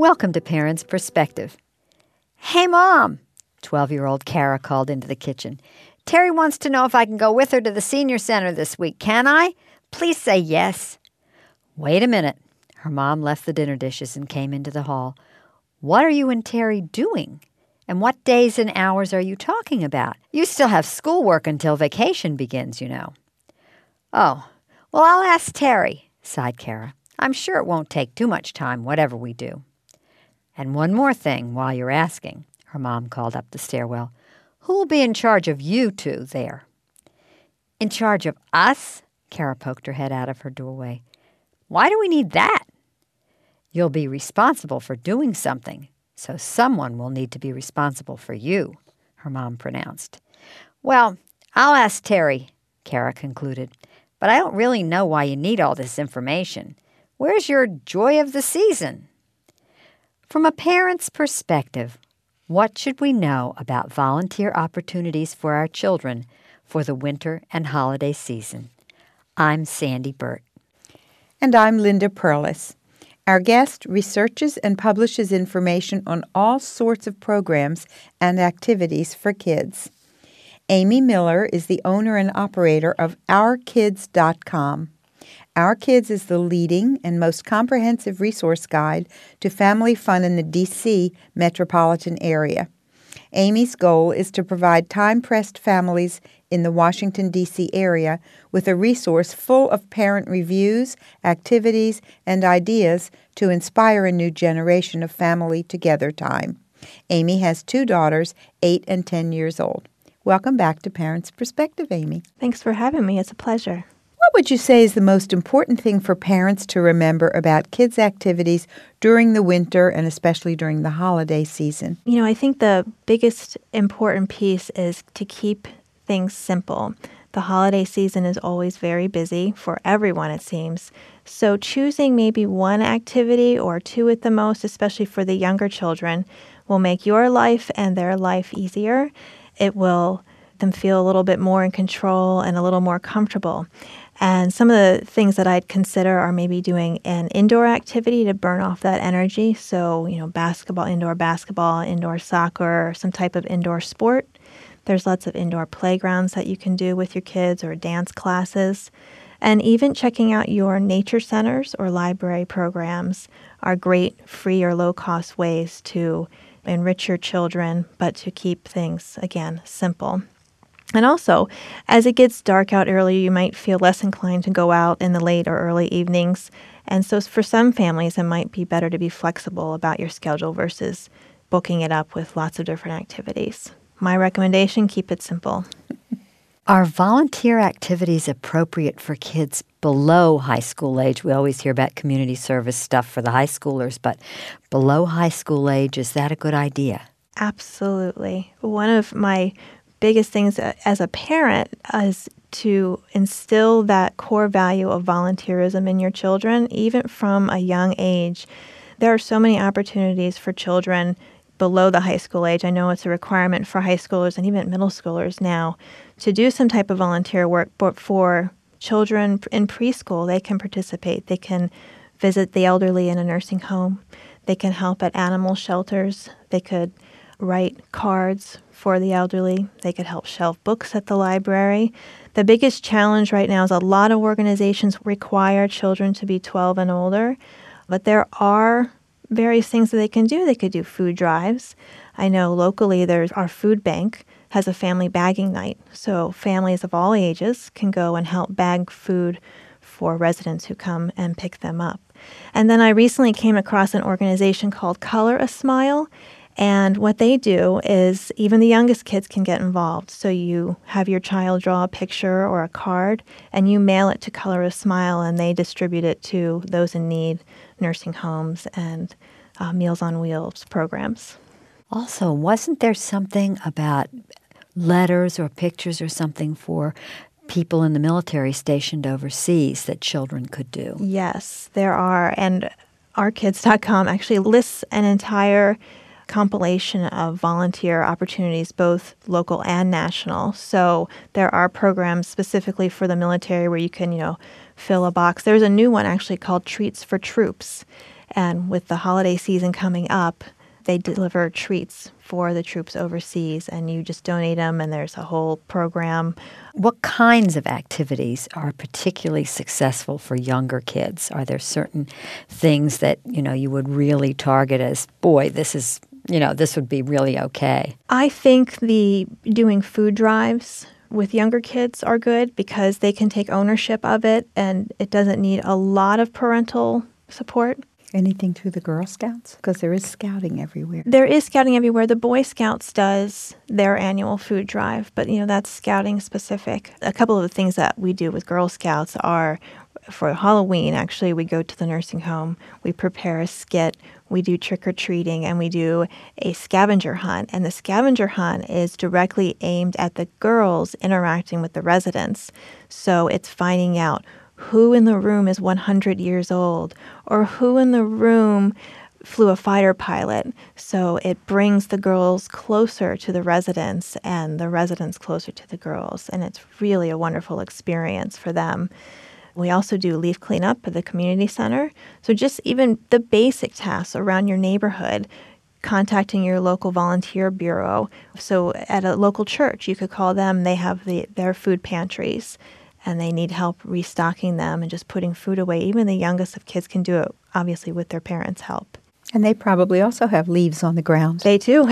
Welcome to Parents' Perspective. Hey, Mom, 12-year-old Kara called into the kitchen. Terry wants to know if I can go with her to the senior center this week. Can I? Please say yes. Wait a minute. Her mom left the dinner dishes and came into the hall. What are you and Terry doing? And what days and hours are you talking about? You still have schoolwork until vacation begins, you know. Oh, well, I'll ask Terry, sighed Kara. I'm sure it won't take too much time, whatever we do. And one more thing while you're asking, her mom called up the stairwell. Who'll be in charge of you two there? In charge of us? Kara poked her head out of her doorway. Why do we need that? You'll be responsible for doing something, so someone will need to be responsible for you, her mom pronounced. Well, I'll ask Terry, Kara concluded, but I don't really know why you need all this information. Where's your joy of the season? From a parent's perspective, what should we know about volunteer opportunities for our children for the winter and holiday season? I'm Sandy Burt. And I'm Linda Perlis. Our guest researches and publishes information on all sorts of programs and activities for kids. Amy Miller is the owner and operator of OurKids.com. Our Kids is the leading and most comprehensive resource guide to family fun in the D.C. metropolitan area. Amy's goal is to provide time-pressed families in the Washington, D.C. area with a resource full of parent reviews, activities, and ideas to inspire a new generation of family together time. Amy has 2 daughters, 8 and 10 years old. Welcome back to Parents' Perspective, Amy. Thanks for having me. It's a pleasure. What would you say is the most important thing for parents to remember about kids' activities during the winter and especially during the holiday season? You know, I think the biggest important piece is to keep things simple. The holiday season is always very busy for everyone, it seems. So choosing maybe one activity or 2 at the most, especially for the younger children, will make your life and their life easier. It will make them feel a little bit more in control and a little more comfortable. And some of the things that I'd consider are maybe doing an indoor activity to burn off that energy. So, basketball, indoor soccer, some type of indoor sport. There's lots of indoor playgrounds that you can do with your kids or dance classes. And even checking out your nature centers or library programs are great free or low-cost ways to enrich your children, but to keep things, again, simple. And also, as it gets dark out earlier, you might feel less inclined to go out in the late or early evenings. And so for some families, it might be better to be flexible about your schedule versus booking it up with lots of different activities. My recommendation, keep it simple. Are volunteer activities appropriate for kids below high school age? We always hear about community service stuff for the high schoolers, but below high school age, is that a good idea? Absolutely. One of my biggest things as a parent is to instill that core value of volunteerism in your children, even from a young age. There are so many opportunities for children below the high school age. I know it's a requirement for high schoolers and even middle schoolers now to do some type of volunteer work, but for children in preschool, they can participate. They can visit the elderly in a nursing home. They can help at animal shelters. They could write cards for the elderly. They could help shelve books at the library. The biggest challenge right now is a lot of organizations require children to be 12 and older, but there are various things that they can do. They could do food drives. I know locally our food bank has a family bagging night, so families of all ages can go and help bag food for residents who come and pick them up. And then I recently came across an organization called Color a Smile. And what they do is even the youngest kids can get involved. So you have your child draw a picture or a card, and you mail it to Color a Smile, and they distribute it to those in need, nursing homes, and Meals on Wheels programs. Also, wasn't there something about letters or pictures or something for people in the military stationed overseas that children could do? Yes, there are. And OurKids.com actually lists an entire compilation of volunteer opportunities, both local and national. So there are programs specifically for the military where you can, fill a box. There's a new one actually called Treats for Troops. And with the holiday season coming up, they deliver treats for the troops overseas, and you just donate them, and there's a whole program. What kinds of activities are particularly successful for younger kids? Are there certain things that, you would really target as, boy, this would be really okay? I think the doing food drives with younger kids are good because they can take ownership of it, and it doesn't need a lot of parental support. Anything through the Girl Scouts? Because there is scouting everywhere. There is scouting everywhere. The Boy Scouts does their annual food drive, but that's scouting specific. A couple of the things that we do with Girl Scouts are, for Halloween, actually, we go to the nursing home, we prepare a skit, we do trick-or-treating, and we do a scavenger hunt. And the scavenger hunt is directly aimed at the girls interacting with the residents. So it's finding out who in the room is 100 years old, or who in the room flew a fighter pilot. So it brings the girls closer to the residents and the residents closer to the girls. And it's really a wonderful experience for them. We also do leaf cleanup at the community center. So just even the basic tasks around your neighborhood, contacting your local volunteer bureau. So at a local church, you could call them. They have their food pantries, and they need help restocking them and just putting food away. Even the youngest of kids can do it, obviously, with their parents' help. And they probably also have leaves on the ground. They too.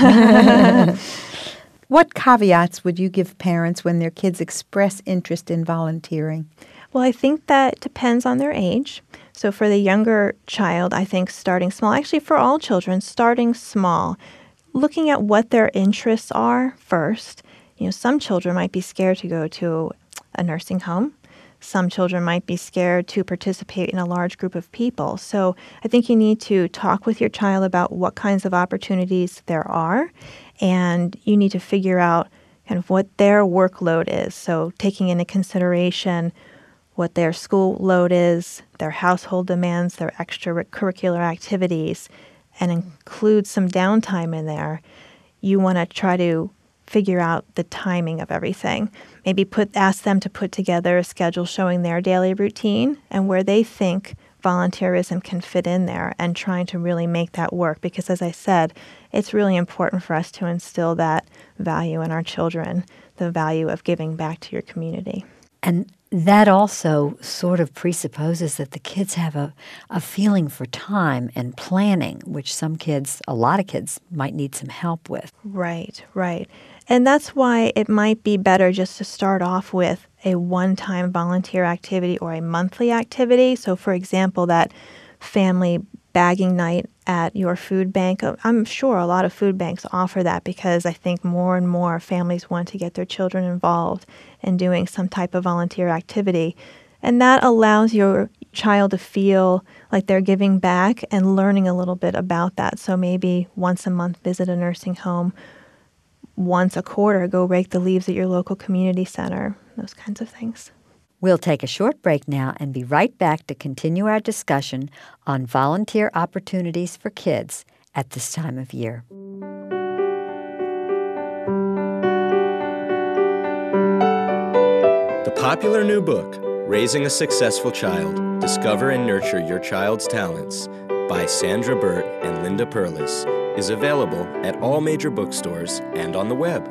What caveats would you give parents when their kids express interest in volunteering? Well, I think that depends on their age. So for the younger child, I think starting small, actually for all children, starting small, looking at what their interests are first. Some children might be scared to go to a nursing home. Some children might be scared to participate in a large group of people. So I think you need to talk with your child about what kinds of opportunities there are, and you need to figure out kind of what their workload is. So taking into consideration what their school load is, their household demands, their extracurricular activities, and include some downtime in there. You want to try to figure out the timing of everything. Maybe ask them to put together a schedule showing their daily routine and where they think volunteerism can fit in there, and trying to really make that work. Because as I said, it's really important for us to instill that value in our children, the value of giving back to your community. And that also sort of presupposes that the kids have a feeling for time and planning, which a lot of kids might need some help with. Right. And that's why it might be better just to start off with a one-time volunteer activity or a monthly activity. So, for example, that family bagging night at your food bank. I'm sure a lot of food banks offer that because I think more and more families want to get their children involved in doing some type of volunteer activity. And that allows your child to feel like they're giving back and learning a little bit about that. So maybe once a month visit a nursing home, once a quarter go rake the leaves at your local community center, those kinds of things. We'll take a short break now and be right back to continue our discussion on volunteer opportunities for kids at this time of year. The popular new book, Raising a Successful Child, Discover and Nurture Your Child's Talents, by Sandra Burt and Linda Perlis, is available at all major bookstores and on the web.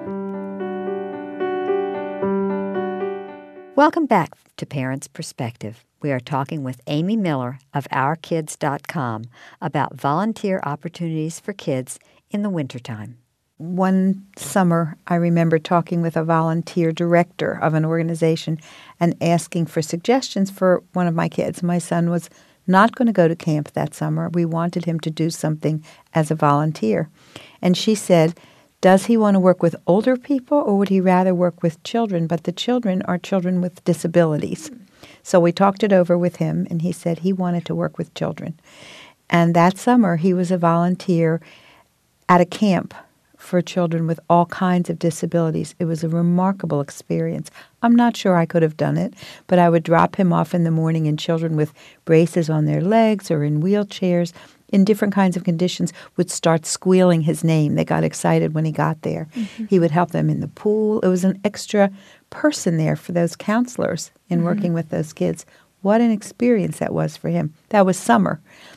Welcome back to Parents' Perspective. We are talking with Amy Miller of OurKids.com about volunteer opportunities for kids in the wintertime. One summer, I remember talking with a volunteer director of an organization and asking for suggestions for one of my kids. My son was not going to go to camp that summer. We wanted him to do something as a volunteer. And she said, does he want to work with older people or would he rather work with children? But the children are children with disabilities. So we talked it over with him, and he said he wanted to work with children. And that summer, he was a volunteer at a camp for children with all kinds of disabilities. It was a remarkable experience. I'm not sure I could have done it, but I would drop him off in the morning, and children with braces on their legs or in wheelchairs in different kinds of conditions would start squealing his name. They got excited when he got there. Mm-hmm. He would help them in the pool. It was an extra person there for those counselors in working with those kids. What an experience that was for him. That was summer.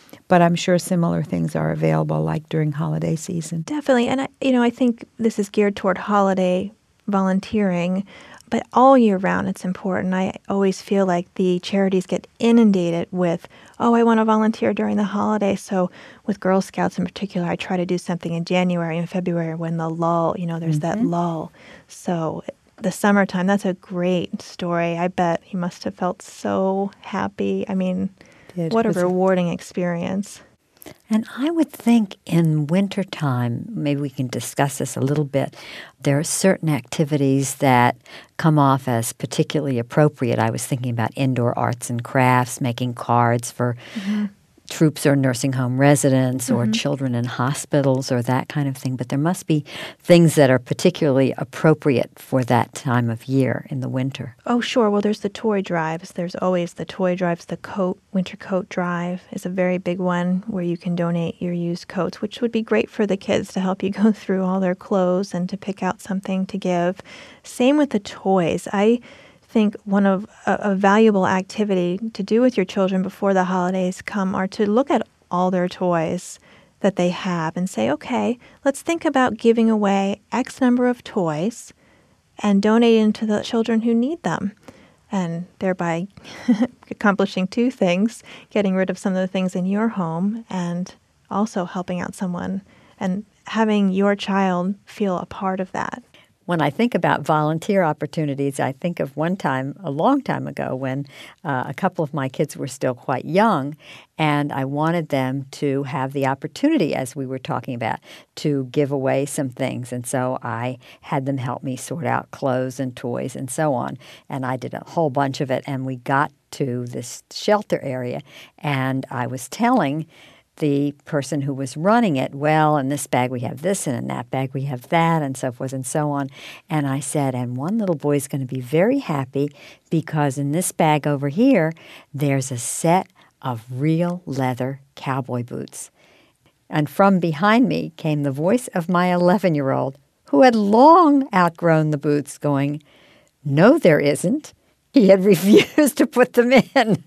But I'm sure similar things are available like during holiday season. Definitely. And I think this is geared toward holiday volunteering, but all year round it's important. I always feel like the charities get inundated with, oh, I want to volunteer during the holidays. So with Girl Scouts in particular, I try to do something in January and February when the lull, there's that lull. So the summertime, that's a great story. I bet he must have felt so happy. I mean, what a rewarding experience. And I would think in wintertime, maybe we can discuss this a little bit, there are certain activities that come off as particularly appropriate. I was thinking about indoor arts and crafts, making cards for troops or nursing home residents or children in hospitals or that kind of thing. But there must be things that are particularly appropriate for that time of year in the winter. Oh, sure. Well, there's the toy drives. There's always the toy drives. The winter coat drive is a very big one where you can donate your used coats, which would be great for the kids to help you go through all their clothes and to pick out something to give. Same with the toys. I think one of a valuable activity to do with your children before the holidays come are to look at all their toys that they have and say, okay, let's think about giving away X number of toys and donating to the children who need them, and thereby accomplishing two things, getting rid of some of the things in your home and also helping out someone and having your child feel a part of that. When I think about volunteer opportunities, I think of one time, a long time ago, when a couple of my kids were still quite young, and I wanted them to have the opportunity, as we were talking about, to give away some things. And so I had them help me sort out clothes and toys and so on. And I did a whole bunch of it, and we got to this shelter area, and I was telling the person who was running it, well, in this bag we have this, and in that bag we have that, and so forth and so on. And I said, and one little boy is going to be very happy because in this bag over here, there's a set of real leather cowboy boots. And from behind me came the voice of my 11-year-old, who had long outgrown the boots, going, no, there isn't. He had refused to put them in.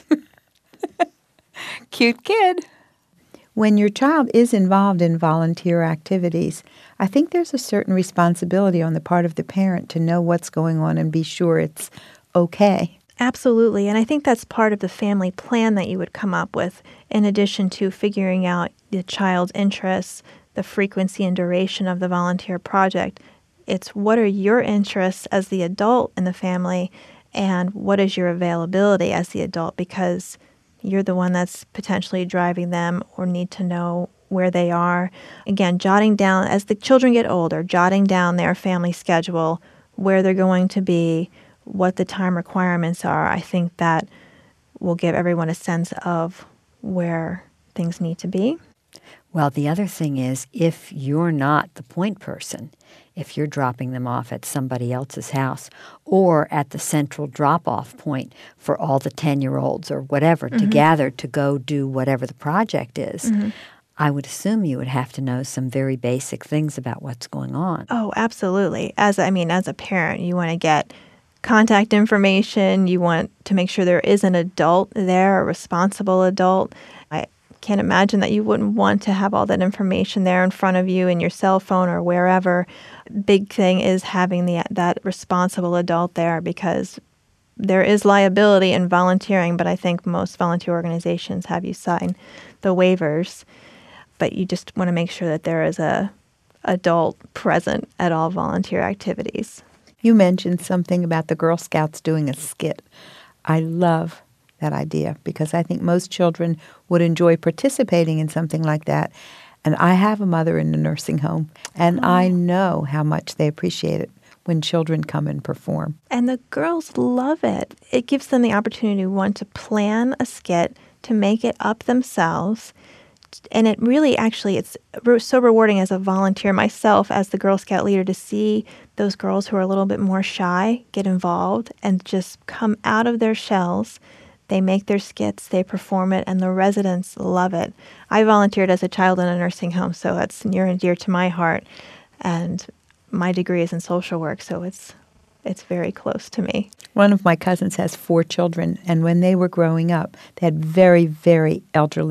Cute kid. When your child is involved in volunteer activities, I think there's a certain responsibility on the part of the parent to know what's going on and be sure it's okay. Absolutely. And I think that's part of the family plan that you would come up with, in addition to figuring out the child's interests, the frequency and duration of the volunteer project. It's what are your interests as the adult in the family, and what is your availability as the adult, because you're the one that's potentially driving them or need to know where they are. Again, jotting down, as the children get older, jotting down their family schedule, where they're going to be, what the time requirements are. I think that will give everyone a sense of where things need to be. Well, the other thing is, if you're not the point person, if you're dropping them off at somebody else's house or at the central drop-off point for all the 10-year-olds or whatever to gather to go do whatever the project is, I would assume you would have to know some very basic things about what's going on. Oh, absolutely. As a parent, you want to get contact information. You want to make sure there is an adult there, a responsible adult. I can't imagine that you wouldn't want to have all that information there in front of you in your cell phone or wherever. Big thing is having that responsible adult there, because there is liability in volunteering, but I think most volunteer organizations have you sign the waivers. But you just want to make sure that there is a adult present at all volunteer activities. You mentioned something about the Girl Scouts doing a skit. I love that idea because I think most children would enjoy participating in something like that. And I have a mother in a nursing home, and I know how much they appreciate it when children come and perform. And the girls love it. It gives them the opportunity to want to plan a skit, to make it up themselves. And it really actually, it's so rewarding as a volunteer myself, as the Girl Scout leader, to see those girls who are a little bit more shy get involved and just come out of their shells. They make their skits, they perform it, and the residents love it. I volunteered as a child in a nursing home, so that's near and dear to my heart. And my degree is in social work, so it's very close to me. One of my cousins has 4 children, and when they were growing up, they had very, very elderly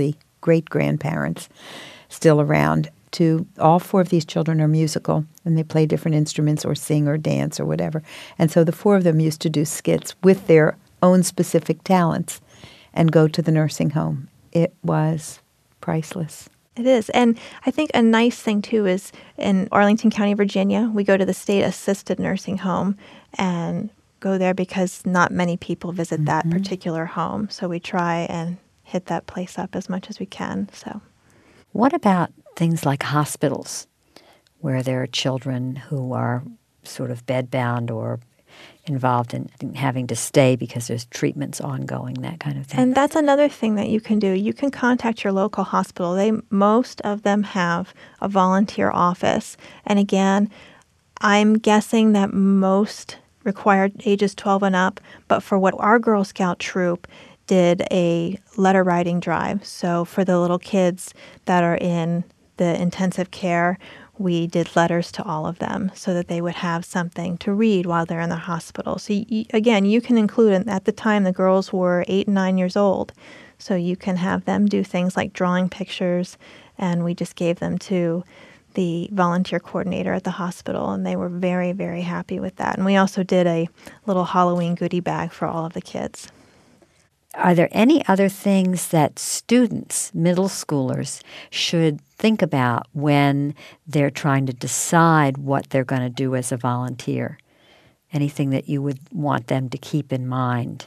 great-grandparents still around. All 4 of these children are musical, and they play different instruments or sing or dance or whatever. And so the 4 of them used to do skits with their own specific talents and go to the nursing home. It was priceless. It is. And I think a nice thing, too, is in Arlington County, Virginia, we go to the state assisted nursing home and go there because not many people visit that particular home. So we try and hit that place up as much as we can. So, what about things like hospitals where there are children who are sort of bedbound or involved in having to stay because there's treatments ongoing, that kind of thing? And that's another thing that you can do. You can contact your local hospital. Most of them have a volunteer office. And again, I'm guessing that most require ages 12 and up, but for what our Girl Scout troop did a letter writing drive. So for the little kids that are in the intensive care, we did letters to all of them so that they would have something to read while they're in the hospital. So again, you can include, at the time the girls were 8 and 9 years old, so you can have them do things like drawing pictures, and we just gave them to the volunteer coordinator at the hospital, and they were very, very happy with that. And we also did a little Halloween goodie bag for all of the kids. Are there any other things that students, middle schoolers, should think about when they're trying to decide what they're going to do as a volunteer? Anything that you would want them to keep in mind?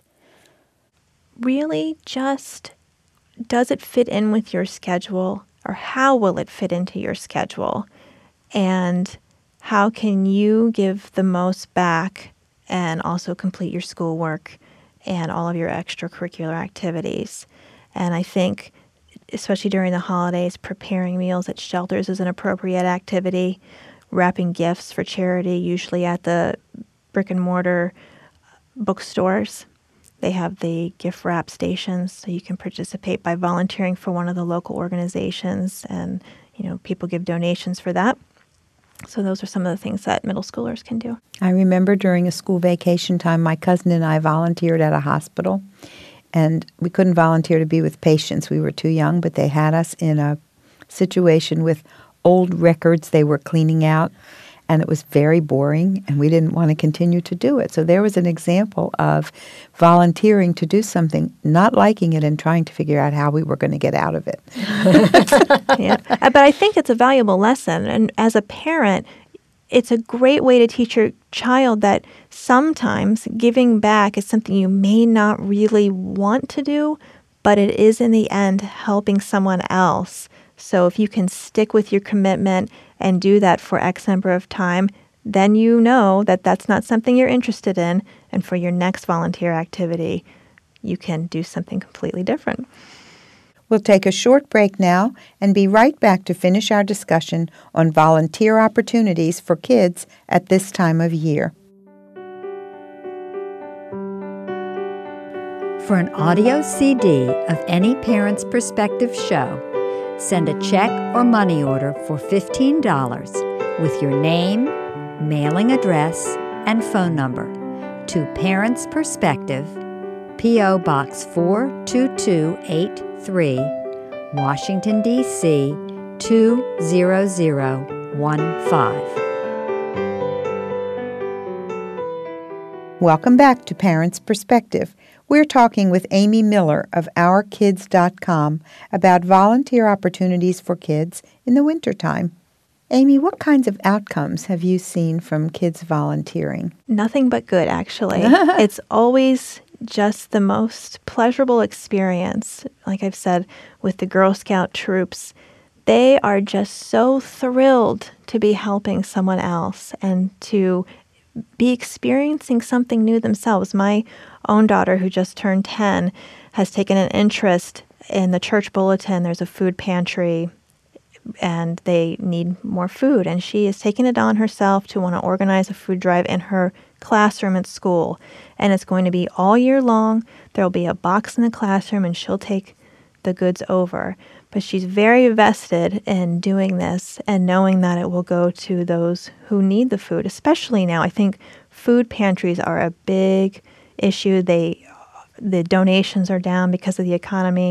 Really just, does it fit in with your schedule, or how will it fit into your schedule? And how can you give the most back and also complete your schoolwork and all of your extracurricular activities? And I think, especially during the holidays, preparing meals at shelters is an appropriate activity. Wrapping gifts for charity, usually at the brick and mortar bookstores. They have the gift wrap stations, so you can participate by volunteering for one of the local organizations, and people give donations for that. So those are some of the things that middle schoolers can do. I remember during a school vacation time, my cousin and I volunteered at a hospital, and we couldn't volunteer to be with patients. We were too young, but they had us in a situation with old records they were cleaning out, and it was very boring, and we didn't want to continue to do it. So there was an example of volunteering to do something, not liking it, and trying to figure out how we were going to get out of it. Yeah. But I think it's a valuable lesson. And as a parent, it's a great way to teach your child that sometimes giving back is something you may not really want to do, but it is in the end helping someone else. So if you can stick with your commitment and do that for X number of time, then you know that that's not something you're interested in. And for your next volunteer activity, you can do something completely different. We'll take a short break now and be right back to finish our discussion on volunteer opportunities for kids at this time of year. For an audio CD of any Parent's Perspective show, send a check or money order for $15 with your name, mailing address, and phone number to Parent's Perspective, P.O. Box 42283, Washington, D.C. 20015. Welcome back to Parent's Perspective. We're talking with Amy Miller of OurKids.com about volunteer opportunities for kids in the wintertime. Amy, what kinds of outcomes have you seen from kids volunteering? Nothing but good, actually. It's always just the most pleasurable experience. Like I've said, with the Girl Scout troops, they are just so thrilled to be helping someone else and to be experiencing something new themselves. My own daughter, who just turned 10, has taken an interest in the church bulletin. There's a food pantry, and they need more food. And she has taken it on herself to want to organize a food drive in her classroom at school. And it's going to be all year long. There'll be a box in the classroom, and she'll take the goods over. But she's very vested in doing this and knowing that it will go to those who need the food, especially now. I think food pantries are a big issue. The donations are down because of the economy.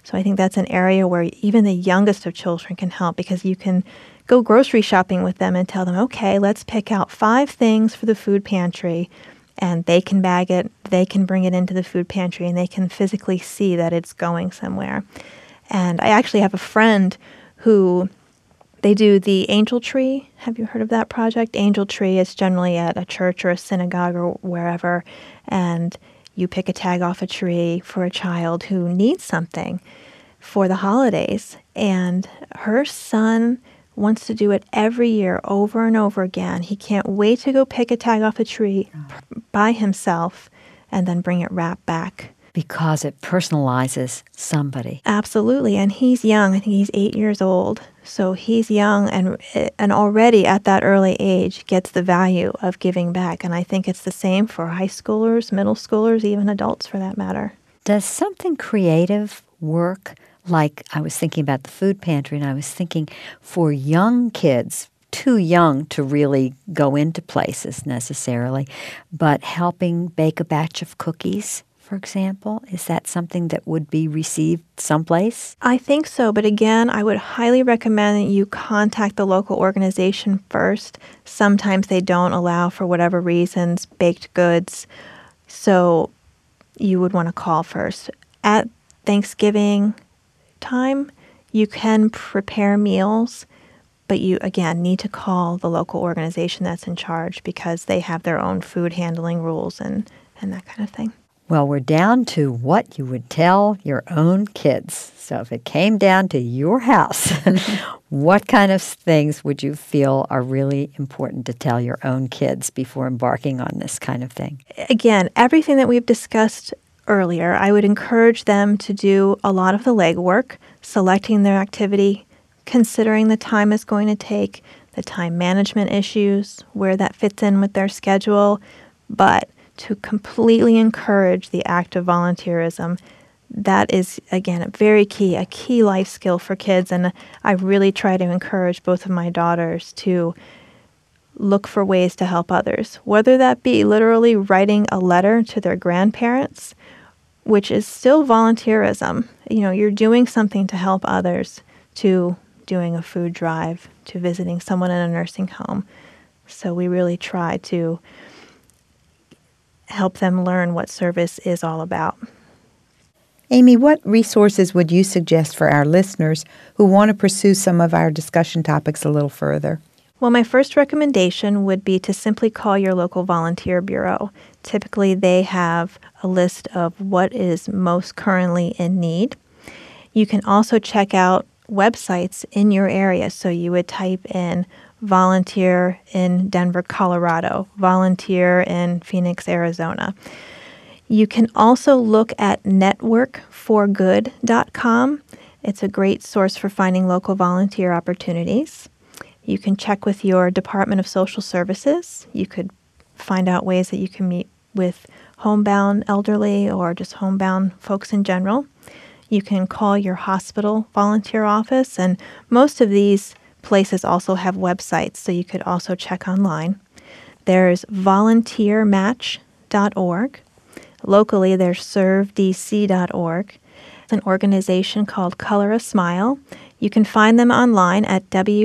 So I think that's an area where even the youngest of children can help, because you can go grocery shopping with them and tell them, okay, let's pick out 5 things for the food pantry, and they can bag it, they can bring it into the food pantry, and they can physically see that it's going somewhere. And I actually have a friend who, they do the Angel Tree. Have you heard of that project? Angel Tree is generally at a church or a synagogue or wherever, and you pick a tag off a tree for a child who needs something for the holidays. And her son wants to do it every year over and over again. He can't wait to go pick a tag off a tree by himself and then bring it wrapped back. Because it personalizes somebody. Absolutely. And he's young. I think he's 8 years old. So he's young and already at that early age gets the value of giving back. And I think it's the same for high schoolers, middle schoolers, even adults for that matter. Does something creative work? Like I was thinking about the food pantry, and I was thinking for young kids, too young to really go into places necessarily, but helping bake a batch of cookies, for example, is that something that would be received someplace? I think so, but again, I would highly recommend that you contact the local organization first. Sometimes they don't allow, for whatever reasons, baked goods, so you would want to call first. At Thanksgiving time, you can prepare meals, but you, again, need to call the local organization that's in charge, because they have their own food handling rules and that kind of thing. Well, we're down to what you would tell your own kids. So if it came down to your house, what kind of things would you feel are really important to tell your own kids before embarking on this kind of thing? Again, everything that we've discussed earlier, I would encourage them to do a lot of the legwork, selecting their activity, considering the time it's going to take, the time management issues, where that fits in with their schedule, but to completely encourage the act of volunteerism. That is, again, a key life skill for kids, and I really try to encourage both of my daughters to look for ways to help others, whether that be literally writing a letter to their grandparents, which is still volunteerism. You know, you're doing something to help others, to doing a food drive, to visiting someone in a nursing home. So we really try to help them learn what service is all about. Amy, what resources would you suggest for our listeners who want to pursue some of our discussion topics a little further? Well, my first recommendation would be to simply call your local volunteer bureau. Typically, they have a list of what is most currently in need. You can also check out websites in your area. So you would type in volunteer in Denver, Colorado, volunteer in Phoenix, Arizona. You can also look at networkforgood.com. It's a great source for finding local volunteer opportunities. You can check with your Department of Social Services. You could find out ways that you can meet with homebound elderly or just homebound folks in general. You can call your hospital volunteer office, and most of these places also have websites, so you could also check online. There's volunteermatch.org. Locally, there's servedc.org. It's an organization called Color a Smile. You can find them online at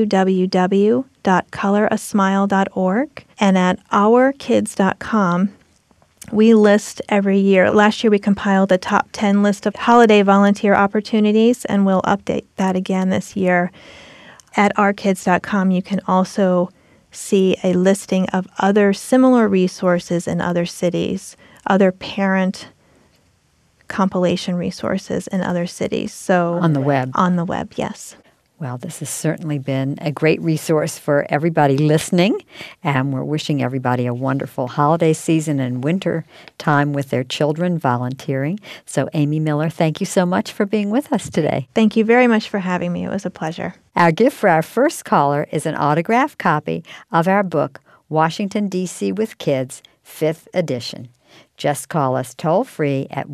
www.colorasmile.org, and at ourkids.com. We list every year. Last year we compiled a top 10 list of holiday volunteer opportunities, and we'll update that again this year. At ourkids.com, you can also see a listing of other similar resources in other cities, other parent compilation resources in other cities. So on the web. On the web, yes. Well, this has certainly been a great resource for everybody listening, and we're wishing everybody a wonderful holiday season and winter time with their children volunteering. So, Amy Miller, thank you so much for being with us today. Thank you very much for having me. It was a pleasure. Our gift for our first caller is an autographed copy of our book, Washington, D.C. with Kids, 5th edition. Just call us toll-free at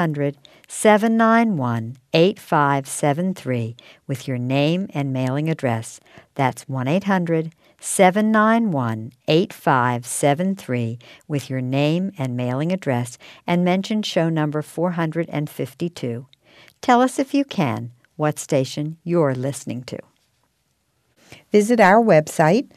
1-800-791-8573 with your name and mailing address. That's 1-800-791-8573 with your name and mailing address, and mention show number 452. Tell us if you can what station you're listening to. Visit our website,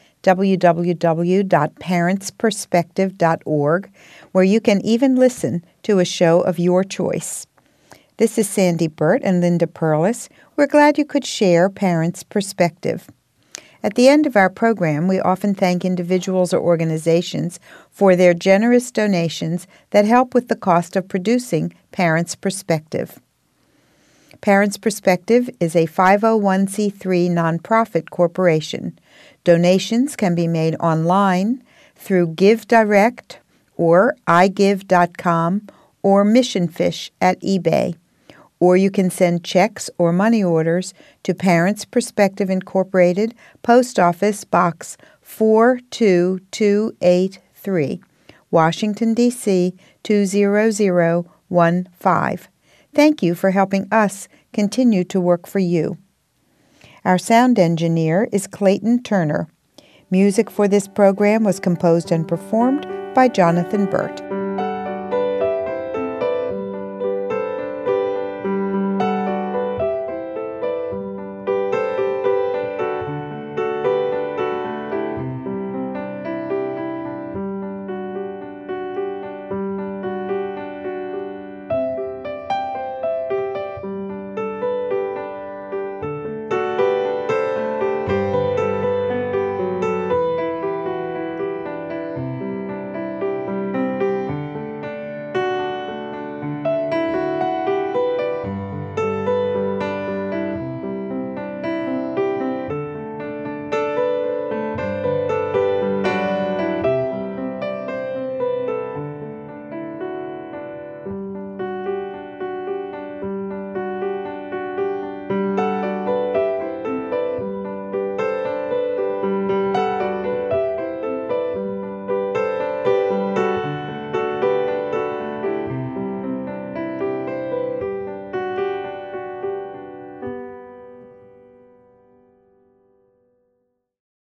www.parentsperspective.org, where you can even listen to a show of your choice. This is Sandy Burt and Linda Perlis. We're glad you could share Parents' Perspective. At the end of our program, we often thank individuals or organizations for their generous donations that help with the cost of producing Parents' Perspective. Parents' Perspective is a 501c3 nonprofit corporation. Donations can be made online through GiveDirect or iGive.com or MissionFish at eBay. Or you can send checks or money orders to Parents' Perspective Incorporated, Post Office Box 42283, Washington, D.C. 20015. Thank you for helping us continue to work for you. Our sound engineer is Clayton Turner. Music for this program was composed and performed by Jonathan Burt.